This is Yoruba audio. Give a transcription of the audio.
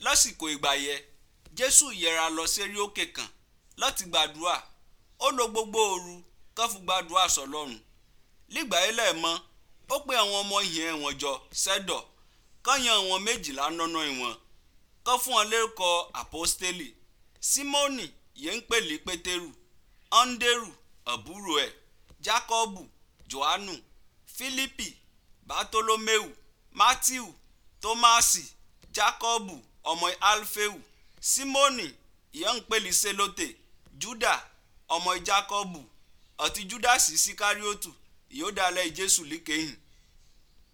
lásìkò ìgbà yẹn Jésù yẹra lọ sérí òkè kan láti gbàdúrà. Ó lo gbogbo òru kán fi gbàdúrà sọ́lọ́run. Lígbà ilẹ̀ mọ́, ó pe àwọn ọmọ ìhìn ẹ̀wọ̀n jọ sẹ́dọ̀ kán yan àwọn 12 nọ́nà ìwọ̀n kán fún wọn lórúkọ àpọ́stélì. Símónì yẹn ń pèlí Pétérù, Áńdérù àbúrò ẹ̀, Jákọ́bù, Jòhánù, Fílípì, Bátólóméù, Mátíù, Tómásì, Jákọ́bù ọmọ Álféù, Símónì yẹn ń pèlí Sélótè, Júdà ọmọ Jákọ́bù àti Júdásì Síkáríótù yóò dalẹ̀ Jésù líkẹyìn.